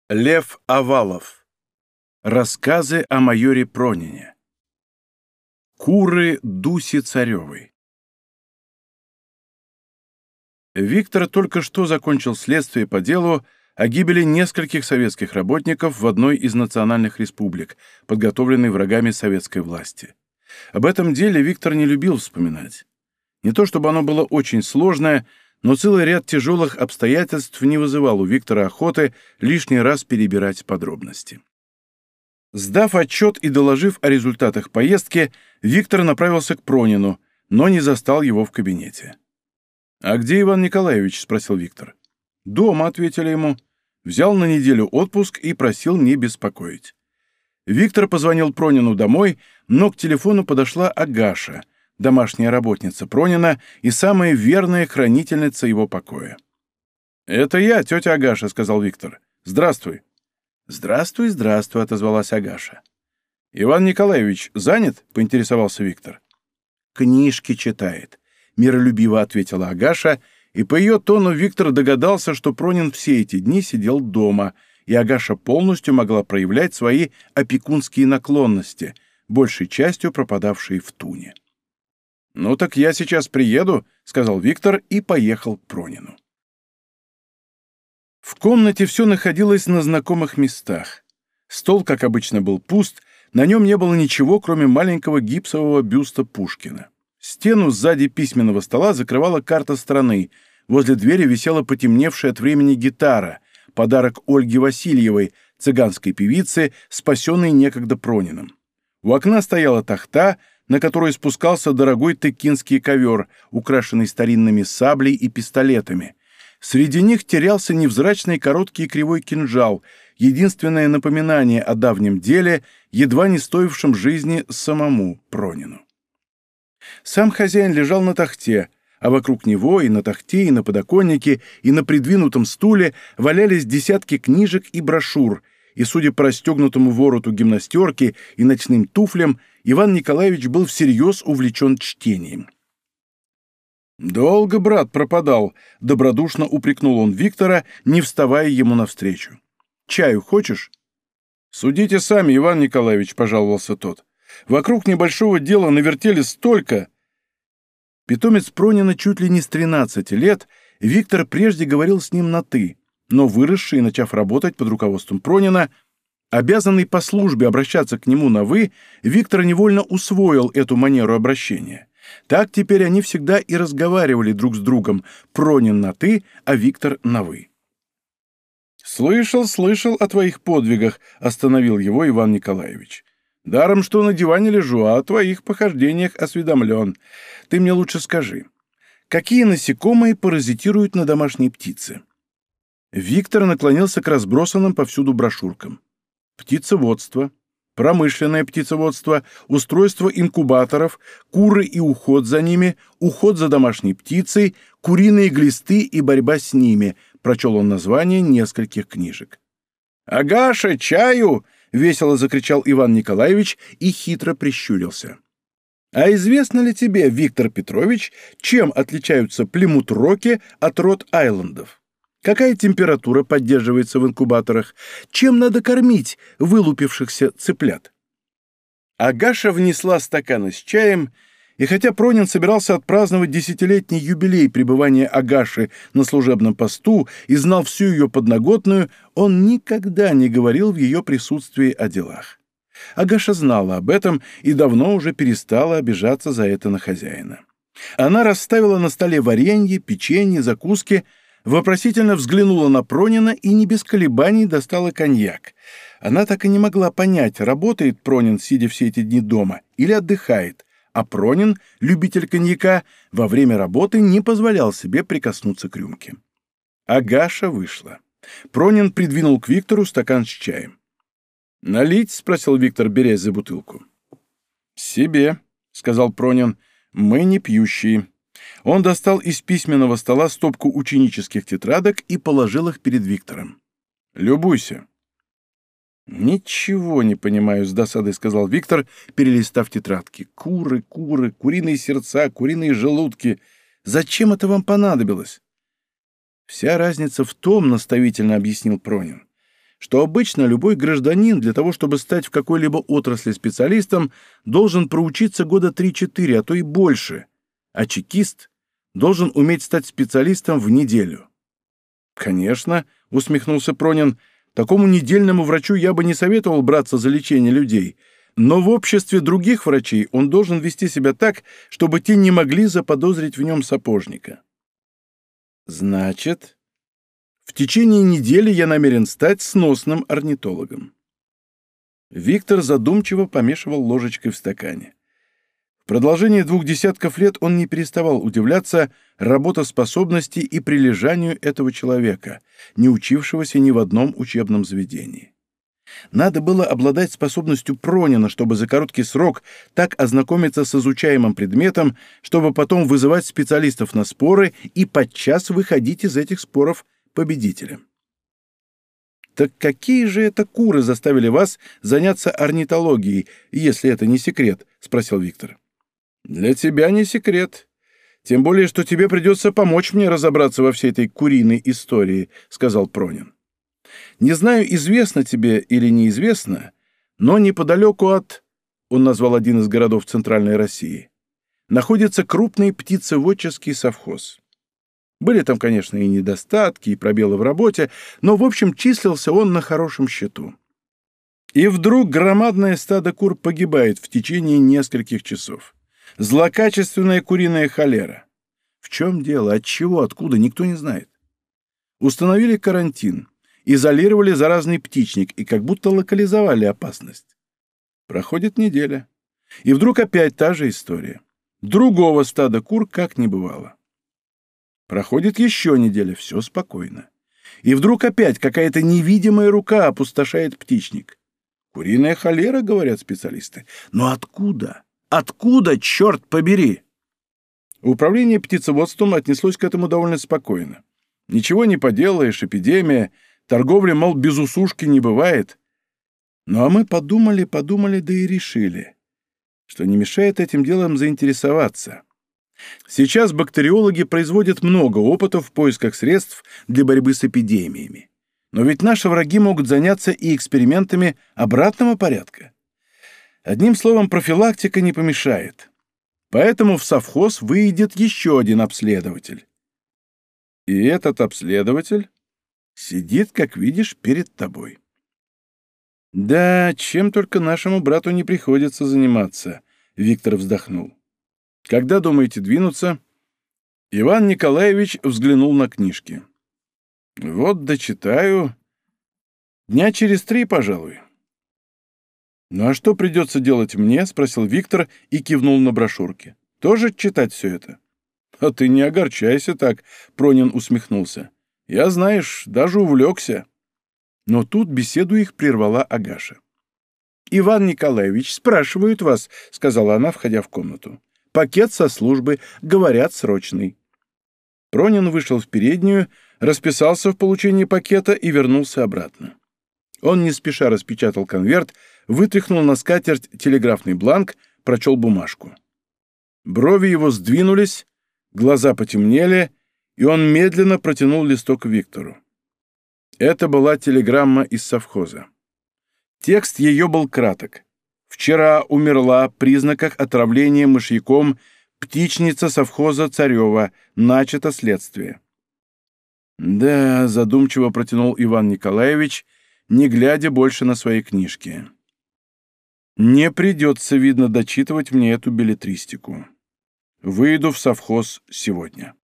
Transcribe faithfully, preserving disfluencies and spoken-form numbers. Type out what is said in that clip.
Лев Овалов. Рассказы о майоре Пронине. Куры Дуси Царевой. Виктор только что закончил следствие по делу о гибели нескольких советских работников в одной из национальных республик, подготовленной врагами советской власти. Об этом деле Виктор не любил вспоминать. Не то чтобы оно было очень сложное, но целый ряд тяжелых обстоятельств не вызывал у Виктора охоты лишний раз перебирать подробности. Сдав отчет и доложив о результатах поездки, Виктор направился к Пронину, но не застал его в кабинете. «А где Иван Николаевич?» — спросил Виктор. «Дома», — ответили ему. Взял на неделю отпуск и просил не беспокоить. Виктор позвонил Пронину домой, но к телефону подошла Агаша, домашняя работница Пронина и самая верная хранительница его покоя. «Это я, тетя Агаша», — сказал Виктор. «Здравствуй». «Здравствуй, здравствуй», — отозвалась Агаша. «Иван Николаевич занят?» — поинтересовался Виктор. «Книжки читает», — миролюбиво ответила Агаша, и по ее тону Виктор догадался, что Пронин все эти дни сидел дома, и Агаша полностью могла проявлять свои опекунские наклонности, большей частью пропадавшие в туне. «Ну так я сейчас приеду», — сказал Виктор и поехал к Пронину. В комнате все находилось на знакомых местах. Стол, как обычно, был пуст, на нем не было ничего, кроме маленького гипсового бюста Пушкина. Стену сзади письменного стола закрывала карта страны, возле двери висела потемневшая от времени гитара, подарок Ольги Васильевой, цыганской певицы, спасенной некогда Прониным. У окна стояла тахта, на которой спускался дорогой текинский ковер, украшенный старинными саблей и пистолетами. Среди них терялся невзрачный короткий кривой кинжал, единственное напоминание о давнем деле, едва не стоившем жизни самому Пронину. Сам хозяин лежал на тахте, а вокруг него и на тахте, и на подоконнике, и на придвинутом стуле валялись десятки книжек и брошюр, и, судя по расстегнутому вороту гимнастерки и ночным туфлям, Иван Николаевич был всерьез увлечен чтением. «Долго брат пропадал», — добродушно упрекнул он Виктора, не вставая ему навстречу. «Чаю хочешь?» «Судите сами, Иван Николаевич», — пожаловался тот. «Вокруг небольшого дела навертели столько». Питомец Пронина чуть ли не с тринадцати лет, Виктор прежде говорил с ним на «ты», но выросший и начав работать под руководством Пронина, обязанный по службе обращаться к нему на «вы», Виктор невольно усвоил эту манеру обращения. Так теперь они всегда и разговаривали друг с другом, Пронин на «ты», а Виктор на «вы». «Слышал, слышал о твоих подвигах», — остановил его Иван Николаевич. «Даром, что на диване лежу, а о твоих похождениях осведомлен. Ты мне лучше скажи, какие насекомые паразитируют на домашней птице?» Виктор наклонился к разбросанным повсюду брошюркам. Птицеводство, промышленное птицеводство, устройство инкубаторов, куры и уход за ними, уход за домашней птицей, куриные глисты и борьба с ними, прочел он название нескольких книжек. «Агаша, чаю!» — весело закричал Иван Николаевич и хитро прищурился. «А известно ли тебе, Виктор Петрович, чем отличаются плимут-роки от Рот-Айлендов? Какая температура поддерживается в инкубаторах? Чем надо кормить вылупившихся цыплят?» Агаша внесла стаканы с чаем, и хотя Пронин собирался отпраздновать десятилетний юбилей пребывания Агаши на служебном посту и знал всю ее подноготную, он никогда не говорил в ее присутствии о делах. Агаша знала об этом и давно уже перестала обижаться за это на хозяина. Она расставила на столе варенье, печенье, закуски, вопросительно взглянула на Пронина и не без колебаний достала коньяк. Она так и не могла понять, работает Пронин, сидя все эти дни дома, или отдыхает, а Пронин, любитель коньяка, во время работы не позволял себе прикоснуться к рюмке. Агаша вышла. Пронин придвинул к Виктору стакан с чаем. «Налить?» — спросил Виктор, берясь за бутылку. «Себе», — сказал Пронин, — «мы не пьющие». Он достал из письменного стола стопку ученических тетрадок и положил их перед Виктором. «Любуйся». «Ничего не понимаю», — с досадой сказал Виктор, перелистав тетрадки. «Куры, куры, куриные сердца, куриные желудки. Зачем это вам понадобилось?» «Вся разница в том, — наставительно объяснил Пронин, что обычно любой гражданин для того, чтобы стать в какой-либо отрасли специалистом, должен проучиться года три-четыре, а то и больше, а чекист должен уметь стать специалистом в неделю. «Конечно», — усмехнулся Пронин, — «такому недельному врачу я бы не советовал браться за лечение людей, но в обществе других врачей он должен вести себя так, чтобы те не могли заподозрить в нем сапожника». «Значит, в течение недели я намерен стать сносным орнитологом». Виктор задумчиво помешивал ложечкой в стакане. В продолжении двух десятков лет он не переставал удивляться работоспособности и прилежанию этого человека, не учившегося ни в одном учебном заведении. Надо было обладать способностью Пронина, чтобы за короткий срок так ознакомиться с изучаемым предметом, чтобы потом вызывать специалистов на споры и подчас выходить из этих споров победителем. «Так какие же это куры заставили вас заняться орнитологией, если это не секрет?» — спросил Виктор. «Для тебя не секрет. Тем более, что тебе придется помочь мне разобраться во всей этой куриной истории», — сказал Пронин. «Не знаю, известно тебе или неизвестно, но неподалеку от...» — он назвал один из городов Центральной России — находится крупный птицеводческий совхоз. Были там, конечно, и недостатки, и пробелы в работе, но, в общем, числился он на хорошем счету. И вдруг громадное стадо кур погибает в течение нескольких часов. Злокачественная куриная холера. В чем дело? От чего? Откуда? Никто не знает. Установили карантин, изолировали заразный птичник и как будто локализовали опасность. Проходит неделя. И вдруг опять та же история. Другого стада кур как не бывало. Проходит еще неделя, все спокойно. И вдруг опять какая-то невидимая рука опустошает птичник. Куриная холера, говорят специалисты. Но откуда? Откуда, черт побери? Управление птицеводством отнеслось к этому довольно спокойно. Ничего не поделаешь, эпидемия, торговля, мол, без усушки не бывает. Ну а мы подумали, подумали, да и решили, что не мешает этим делом заинтересоваться. Сейчас бактериологи производят много опытов в поисках средств для борьбы с эпидемиями. Но ведь наши враги могут заняться и экспериментами обратного порядка. Одним словом, профилактика не помешает. Поэтому в совхоз выйдет еще один обследователь. И этот обследователь сидит, как видишь, перед тобой. Да, чем только нашему брату не приходится заниматься, Виктор вздохнул. Когда думаете двинуться? Иван Николаевич взглянул на книжки. Вот дочитаю. Дня через три, пожалуй. «Ну а что придется делать мне?» — спросил Виктор и кивнул на брошюрки. «Тоже читать все это?» «А ты не огорчайся так», — Пронин усмехнулся. «Я, знаешь, даже увлекся». Но тут беседу их прервала Агаша. «Иван Николаевич, спрашивают вас», — сказала она, входя в комнату. «Пакет со службы, говорят, срочный». Пронин вышел в переднюю, расписался в получении пакета и вернулся обратно. Он не спеша распечатал конверт, вытряхнул на скатерть телеграфный бланк, прочел бумажку. Брови его сдвинулись, глаза потемнели, и он медленно протянул листок Виктору. Это была телеграмма из совхоза. Текст ее был краток. «Вчера умерла в признаках отравления мышьяком птичница совхоза Царева. Начато следствие». «Да», — задумчиво протянул Иван Николаевич, не глядя больше на свои книжки. «Не придется, видно, дочитывать мне эту беллетристику. Выйду в совхоз сегодня».